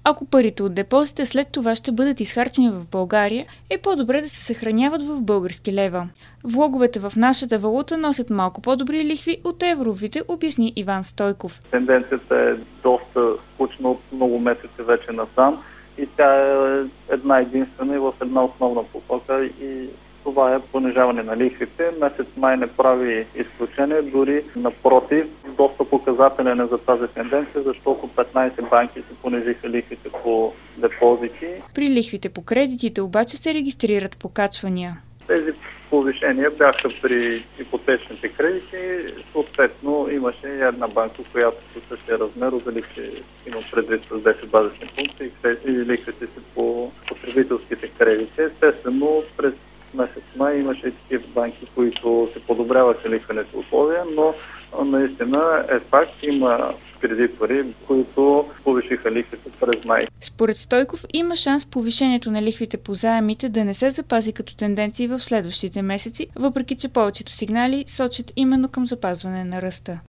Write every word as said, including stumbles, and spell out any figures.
Ако парите от депозита след това ще бъдат изхарчени в България, е по-добре да се съхраняват в български лева. Влоговете в нашата валута носят малко по-добри лихви от евровите, обясни Иван Стойков. Тенденцията е доста скучна от много месеци вече насам и тя е една единствена и в една основна посока и това е понижаване на лихвите. Месец май не прави изключение, дори напротив, доста показателен е за тази тенденция, защото петнайсет банки се понижиха лихвите по депозити. При лихвите по кредитите обаче се регистрират покачвания. Тези повишения бяха при ипотечните кредити, съответно имаше и една банка, която със същия размер увеличи, има предвид с десет базисни пункта и лихвите си по потребителските кредити. Естествено, през месец май имаше и такива банки, които се подобряваха лихвените условия, но наистина е факт, има кредитори, които повишиха лихвите през май. Според Стойков има шанс повишението на лихвите по заемите да не се запази като тенденции в следващите месеци, въпреки че повечето сигнали сочат именно към запазване на ръста.